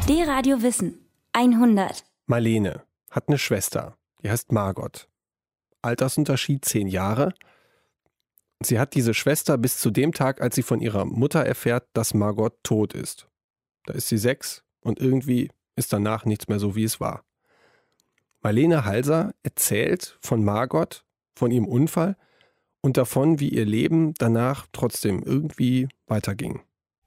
D-Radio Wissen 100. Marlene hat eine Schwester, die heißt Margot. Altersunterschied 10 Jahre. Sie hat diese Schwester bis zu dem Tag, als sie von ihrer Mutter erfährt, dass Margot tot ist. Da ist sie 6 und irgendwie ist danach nichts mehr so, wie es war. Marlene Halser erzählt von Margot, von ihrem Unfall und davon, wie ihr Leben danach trotzdem irgendwie weiterging.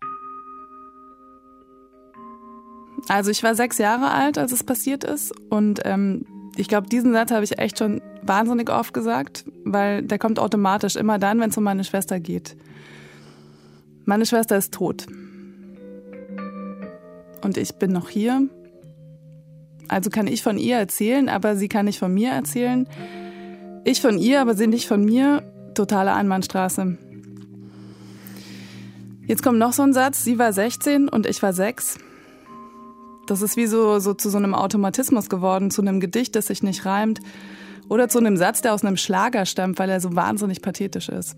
Also ich war 6 Jahre alt, als es passiert ist und ich glaube, diesen Satz habe ich echt schon wahnsinnig oft gesagt, weil der kommt automatisch immer dann, wenn es um meine Schwester geht. Meine Schwester ist tot. Und ich bin noch hier. Also kann ich von ihr erzählen, aber sie kann nicht von mir erzählen. Ich von ihr, aber sie nicht von mir. Totale Einbahnstraße. Jetzt kommt noch so ein Satz. Sie war 16 und ich war 6. Das ist wie so zu so einem Automatismus geworden, zu einem Gedicht, das sich nicht reimt. Oder zu einem Satz, der aus einem Schlager stammt, weil er so wahnsinnig pathetisch ist.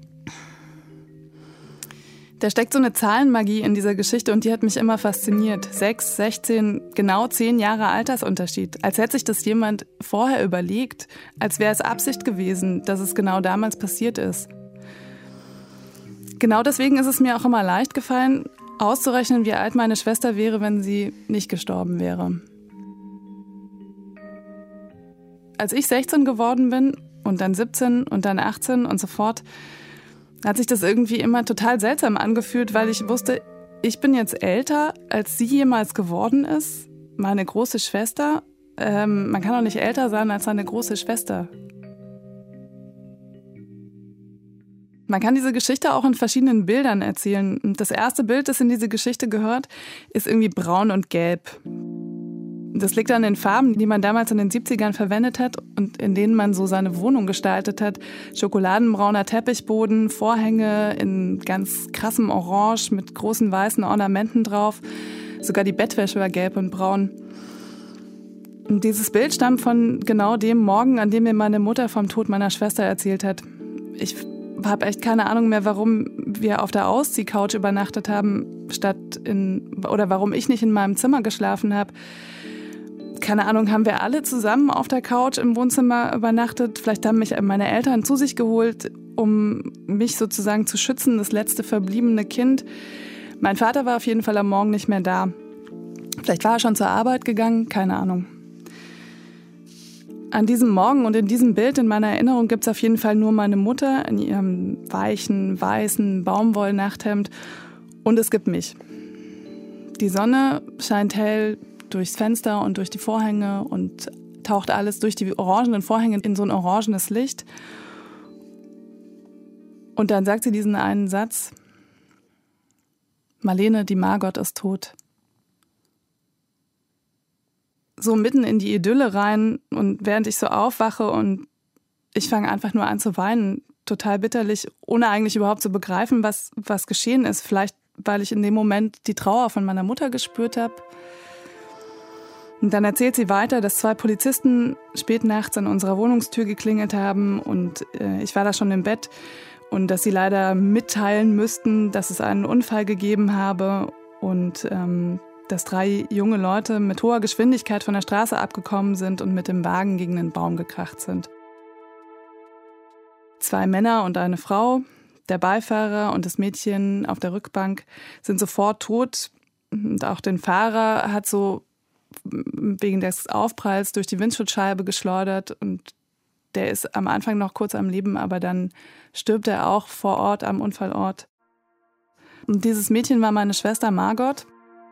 Da steckt so eine Zahlenmagie in dieser Geschichte und die hat mich immer fasziniert. 6, 16, genau 10 Jahre Altersunterschied. Als hätte sich das jemand vorher überlegt, als wäre es Absicht gewesen, dass es genau damals passiert ist. Genau deswegen ist es mir auch immer leicht gefallen, auszurechnen, wie alt meine Schwester wäre, wenn sie nicht gestorben wäre. Als ich 16 geworden bin und dann 17 und dann 18 und so fort, hat sich das irgendwie immer total seltsam angefühlt, weil ich wusste, ich bin jetzt älter, als sie jemals geworden ist. Meine große Schwester. Man kann doch nicht älter sein als seine große Schwester. Man kann diese Geschichte auch in verschiedenen Bildern erzählen. Das erste Bild, das in diese Geschichte gehört, ist irgendwie braun und gelb. Das liegt an den Farben, die man damals in den 70ern verwendet hat und in denen man so seine Wohnung gestaltet hat. Schokoladenbrauner Teppichboden, Vorhänge in ganz krassem Orange mit großen weißen Ornamenten drauf. Sogar die Bettwäsche war gelb und braun. Und dieses Bild stammt von genau dem Morgen, an dem mir meine Mutter vom Tod meiner Schwester erzählt hat. Ich habe echt keine Ahnung mehr, warum wir auf der Ausziehcouch übernachtet haben, oder warum ich nicht in meinem Zimmer geschlafen habe. Keine Ahnung, haben wir alle zusammen auf der Couch im Wohnzimmer übernachtet? Vielleicht haben mich meine Eltern zu sich geholt, um mich sozusagen zu schützen, das letzte verbliebene Kind. Mein Vater war auf jeden Fall am Morgen nicht mehr da. Vielleicht war er schon zur Arbeit gegangen, keine Ahnung. An diesem Morgen und in diesem Bild in meiner Erinnerung gibt es auf jeden Fall nur meine Mutter in ihrem weichen, weißen Baumwollnachthemd und es gibt mich. Die Sonne scheint hell durchs Fenster und durch die Vorhänge und taucht alles durch die orangenen Vorhänge in so ein orangenes Licht. Und dann sagt sie diesen einen Satz: Marlene, die Margot ist tot. So mitten in die Idylle rein und während ich so aufwache und ich fange einfach nur an zu weinen, total bitterlich, ohne eigentlich überhaupt zu begreifen, was geschehen ist. Vielleicht, weil ich in dem Moment die Trauer von meiner Mutter gespürt habe. Und dann erzählt sie weiter, dass 2 Polizisten spät nachts an unserer Wohnungstür geklingelt haben und ich war da schon im Bett und dass sie leider mitteilen müssten, dass es einen Unfall gegeben habe und dass 3 junge Leute mit hoher Geschwindigkeit von der Straße abgekommen sind und mit dem Wagen gegen den Baum gekracht sind. 2 Männer und eine Frau, der Beifahrer und das Mädchen auf der Rückbank sind sofort tot und auch den Fahrer hat so wegen des Aufpralls durch die Windschutzscheibe geschleudert und der ist am Anfang noch kurz am Leben, aber dann stirbt er auch vor Ort am Unfallort. Und dieses Mädchen war meine Schwester Margot.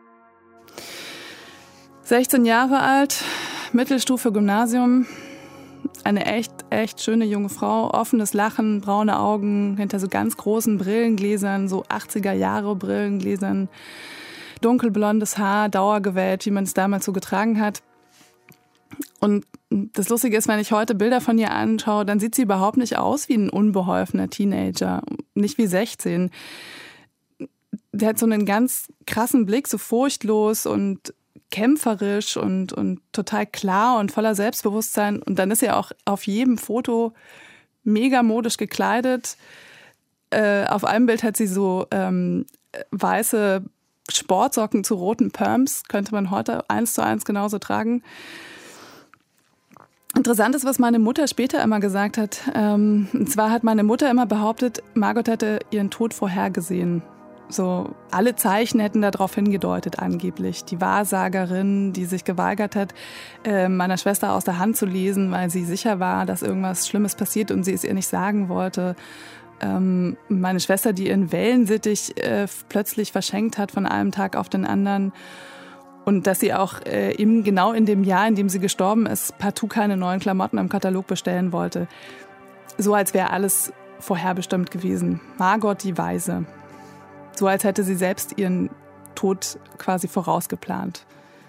16 Jahre alt, Mittelstufe Gymnasium, eine echt schöne junge Frau, offenes Lachen, braune Augen, hinter so ganz großen Brillengläsern, so 80er Jahre Brillengläsern, dunkelblondes Haar, dauergewellt, wie man es damals so getragen hat. Und das Lustige ist, wenn ich heute Bilder von ihr anschaue, dann sieht sie überhaupt nicht aus wie ein unbeholfener Teenager, nicht wie 16. Der hat so einen ganz krassen Blick, so furchtlos und kämpferisch und total klar und voller Selbstbewusstsein. Und dann ist sie auch auf jedem Foto mega modisch gekleidet. Auf einem Bild hat sie so weiße Sportsocken zu roten Perms, könnte man heute 1:1 genauso tragen. Interessant ist, was meine Mutter später immer gesagt hat. Und zwar hat meine Mutter immer behauptet, Margot hätte ihren Tod vorhergesehen. So, alle Zeichen hätten darauf hingedeutet angeblich. Die Wahrsagerin, die sich geweigert hat, meiner Schwester aus der Hand zu lesen, weil sie sicher war, dass irgendwas Schlimmes passiert und sie es ihr nicht sagen wollte. Meine Schwester, die ihren Wellensittich plötzlich verschenkt hat von einem Tag auf den anderen. Und dass sie auch eben genau in dem Jahr, in dem sie gestorben ist, partout keine neuen Klamotten im Katalog bestellen wollte. So als wäre alles vorherbestimmt gewesen. Margot die Weise. So als hätte sie selbst ihren Tod quasi vorausgeplant.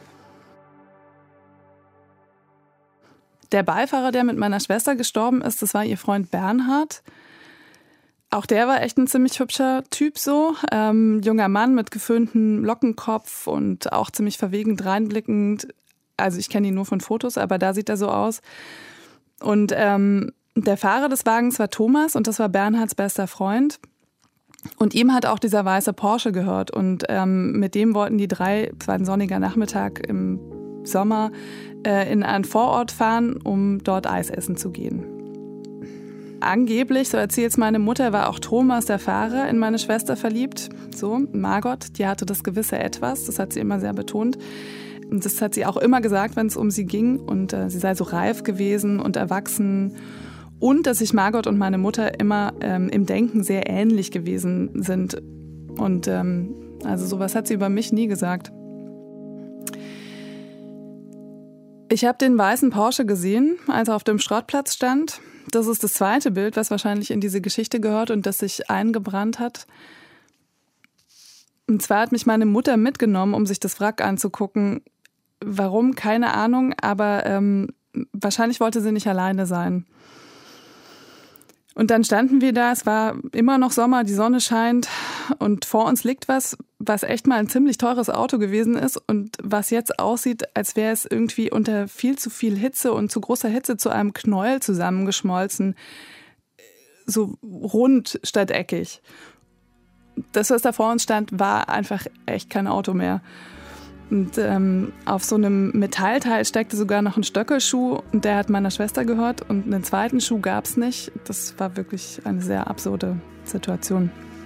Der Beifahrer, der mit meiner Schwester gestorben ist, das war ihr Freund Bernhard. Auch der war echt ein ziemlich hübscher Typ so. Junger Mann mit geföhntem Lockenkopf und auch ziemlich verwegen dreinblickend. Also ich kenne ihn nur von Fotos, aber da sieht er so aus. Und der Fahrer des Wagens war Thomas und das war Bernhards bester Freund. Und ihm hat auch dieser weiße Porsche gehört und mit dem wollten die drei, es war ein sonniger Nachmittag im Sommer, in einen Vorort fahren, um dort Eis essen zu gehen. Angeblich, so erzählt es meine Mutter, war auch Thomas, der Fahrer, in meine Schwester verliebt. So, Margot, die hatte das gewisse Etwas, das hat sie immer sehr betont. Und das hat sie auch immer gesagt, wenn es um sie ging. Und sie sei so reif gewesen und erwachsen. Und dass sich Margot und meine Mutter immer im Denken sehr ähnlich gewesen sind. Und also sowas hat sie über mich nie gesagt. Ich habe den weißen Porsche gesehen, als er auf dem Schrottplatz stand. Das ist das zweite Bild, was wahrscheinlich in diese Geschichte gehört und das sich eingebrannt hat. Und zwar hat mich meine Mutter mitgenommen, um sich das Wrack anzugucken. Warum? Keine Ahnung, aber wahrscheinlich wollte sie nicht alleine sein. Und dann standen wir da, es war immer noch Sommer, die Sonne scheint und vor uns liegt was echt mal ein ziemlich teures Auto gewesen ist und was jetzt aussieht, als wäre es irgendwie unter viel zu viel Hitze und zu großer Hitze zu einem Knäuel zusammengeschmolzen, so rund statt eckig. Das, was da vor uns stand, war einfach echt kein Auto mehr. Und auf so einem Metallteil steckte sogar noch ein Stöckelschuh und der hat meiner Schwester gehört und einen zweiten Schuh gab es nicht. Das war wirklich eine sehr absurde Situation.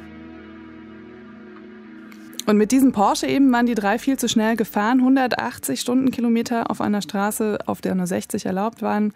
Und mit diesem Porsche eben waren die drei viel zu schnell gefahren, 180 Stundenkilometer auf einer Straße, auf der nur 60 erlaubt waren.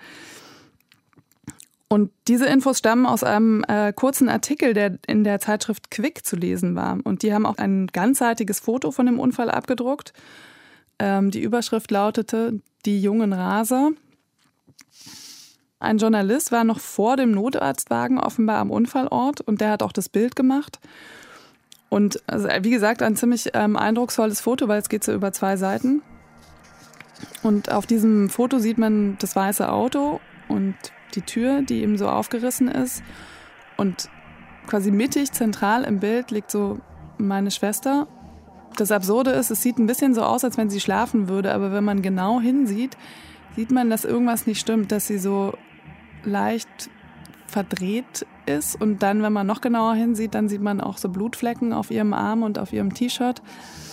Und diese Infos stammen aus einem kurzen Artikel, der in der Zeitschrift Quick zu lesen war. Und die haben auch ein ganzseitiges Foto von dem Unfall abgedruckt. Die Überschrift lautete „Die jungen Raser". Ein Journalist war noch vor dem Notarztwagen offenbar am Unfallort und der hat auch das Bild gemacht. Und also, wie gesagt, ein ziemlich eindrucksvolles Foto, weil es geht so über 2 Seiten. Und auf diesem Foto sieht man das weiße Auto und die Tür, die eben so aufgerissen ist. Und quasi mittig, zentral im Bild liegt so meine Schwester. Das Absurde ist, es sieht ein bisschen so aus, als wenn sie schlafen würde. Aber wenn man genau hinsieht, sieht man, dass irgendwas nicht stimmt. Dass sie so leicht verdreht ist. Und dann, wenn man noch genauer hinsieht, dann sieht man auch so Blutflecken auf ihrem Arm und auf ihrem T-Shirt.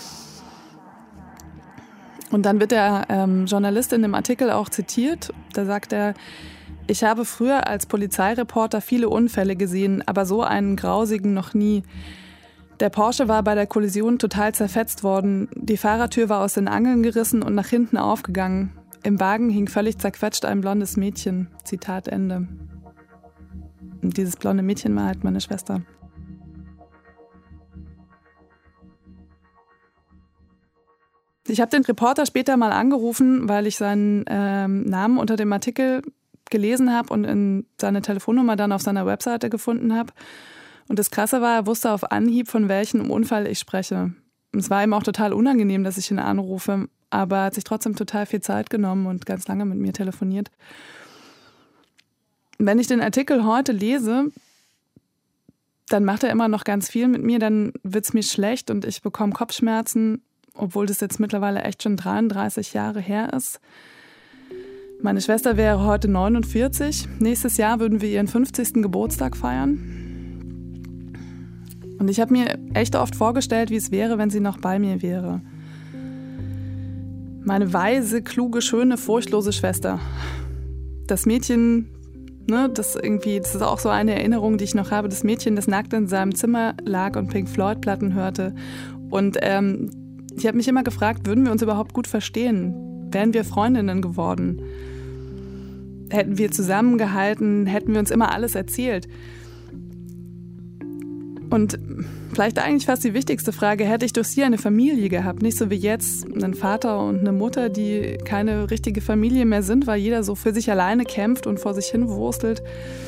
Und dann wird der Journalist in dem Artikel auch zitiert. Da sagt er: Ich habe früher als Polizeireporter viele Unfälle gesehen, aber so einen grausigen noch nie. Der Porsche war bei der Kollision total zerfetzt worden. Die Fahrertür war aus den Angeln gerissen und nach hinten aufgegangen. Im Wagen hing völlig zerquetscht ein blondes Mädchen. Zitat Ende. Und dieses blonde Mädchen war halt meine Schwester. Ich habe den Reporter später mal angerufen, weil ich seinen Namen unter dem Artikel gelesen habe und seine Telefonnummer dann auf seiner Webseite gefunden habe. Und das Krasse war, er wusste auf Anhieb, von welchem Unfall ich spreche. Und es war ihm auch total unangenehm, dass ich ihn anrufe, aber er hat sich trotzdem total viel Zeit genommen und ganz lange mit mir telefoniert. Wenn ich den Artikel heute lese, dann macht er immer noch ganz viel mit mir, dann wird es mir schlecht und ich bekomme Kopfschmerzen, obwohl das jetzt mittlerweile echt schon 33 Jahre her ist. Meine Schwester wäre heute 49. Nächstes Jahr würden wir ihren 50. Geburtstag feiern. Und ich habe mir echt oft vorgestellt, wie es wäre, wenn sie noch bei mir wäre. Meine weise, kluge, schöne, furchtlose Schwester. Das Mädchen, ne, das ist auch so eine Erinnerung, die ich noch habe. Das Mädchen, das nackt in seinem Zimmer lag und Pink Floyd-Platten hörte. Und ich habe mich immer gefragt, würden wir uns überhaupt gut verstehen? Wären wir Freundinnen geworden? Hätten wir zusammengehalten? Hätten wir uns immer alles erzählt? Und vielleicht eigentlich fast die wichtigste Frage, hätte ich durch sie eine Familie gehabt? Nicht so wie jetzt einen Vater und eine Mutter, die keine richtige Familie mehr sind, weil jeder so für sich alleine kämpft und vor sich hin wurstelt.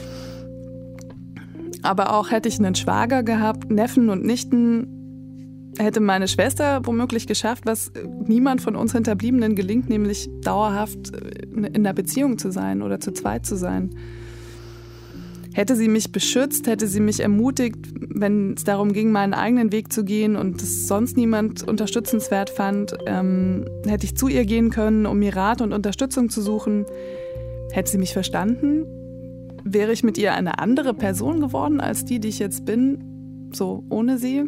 Aber auch hätte ich einen Schwager gehabt, Neffen und Nichten, hätte meine Schwester womöglich geschafft, was niemand von uns Hinterbliebenen gelingt, nämlich dauerhaft in einer Beziehung zu sein oder zu zweit zu sein. Hätte sie mich beschützt, hätte sie mich ermutigt, wenn es darum ging, meinen eigenen Weg zu gehen und es sonst niemand unterstützenswert fand, hätte ich zu ihr gehen können, um mir Rat und Unterstützung zu suchen. Hätte sie mich verstanden? Wäre ich mit ihr eine andere Person geworden als die ich jetzt bin, so ohne sie?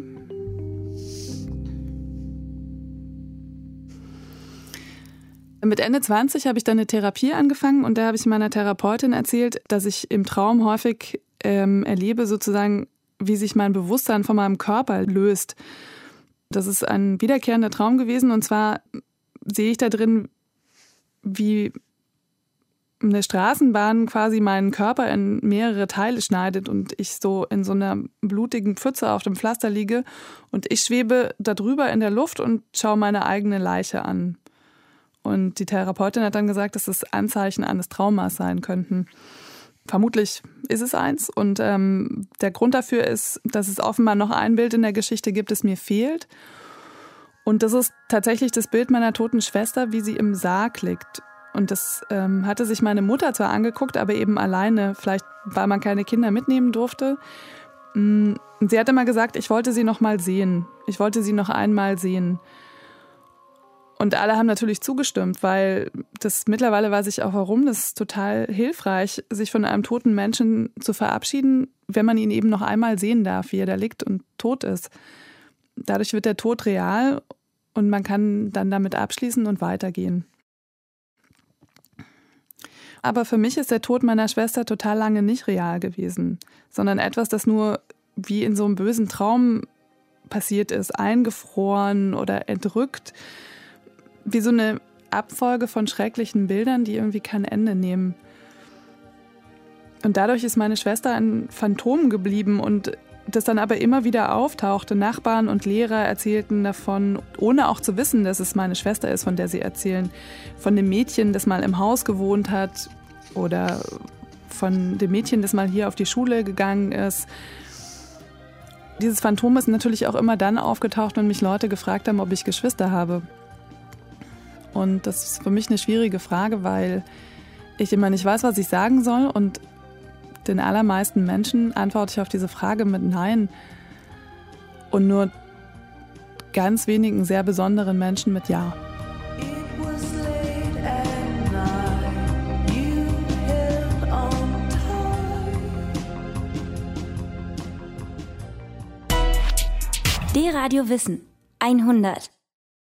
Mit Ende 20 habe ich dann eine Therapie angefangen und da habe ich meiner Therapeutin erzählt, dass ich im Traum häufig erlebe sozusagen, wie sich mein Bewusstsein von meinem Körper löst. Das ist ein wiederkehrender Traum gewesen und zwar sehe ich da drin, wie eine Straßenbahn quasi meinen Körper in mehrere Teile schneidet und ich so in so einer blutigen Pfütze auf dem Pflaster liege und ich schwebe da drüber in der Luft und schaue meine eigene Leiche an. Und die Therapeutin hat dann gesagt, dass das Anzeichen eines Traumas sein könnten. Vermutlich ist es eins. Und der Grund dafür ist, dass es offenbar noch ein Bild in der Geschichte gibt, das mir fehlt. Und das ist tatsächlich das Bild meiner toten Schwester, wie sie im Sarg liegt. Und das hatte sich meine Mutter zwar angeguckt, aber eben alleine, vielleicht weil man keine Kinder mitnehmen durfte. Sie hat immer gesagt, ich wollte sie noch mal sehen. Ich wollte sie noch einmal sehen. Und alle haben natürlich zugestimmt, weil das mittlerweile weiß ich auch warum. Das ist total hilfreich, sich von einem toten Menschen zu verabschieden, wenn man ihn eben noch einmal sehen darf, wie er da liegt und tot ist. Dadurch wird der Tod real und man kann dann damit abschließen und weitergehen. Aber für mich ist der Tod meiner Schwester total lange nicht real gewesen, sondern etwas, das nur wie in so einem bösen Traum passiert ist, eingefroren oder erdrückt. Wie so eine Abfolge von schrecklichen Bildern, die irgendwie kein Ende nehmen. Und dadurch ist meine Schwester ein Phantom geblieben und das dann aber immer wieder auftauchte. Nachbarn und Lehrer erzählten davon, ohne auch zu wissen, dass es meine Schwester ist, von der sie erzählen. Von dem Mädchen, das mal im Haus gewohnt hat oder von dem Mädchen, das mal hier auf die Schule gegangen ist. Dieses Phantom ist natürlich auch immer dann aufgetaucht, wenn mich Leute gefragt haben, ob ich Geschwister habe. Und das ist für mich eine schwierige Frage, weil ich immer nicht weiß, was ich sagen soll. Und den allermeisten Menschen antworte ich auf diese Frage mit Nein. Und nur ganz wenigen sehr besonderen Menschen mit Ja. D-Radio Wissen 100.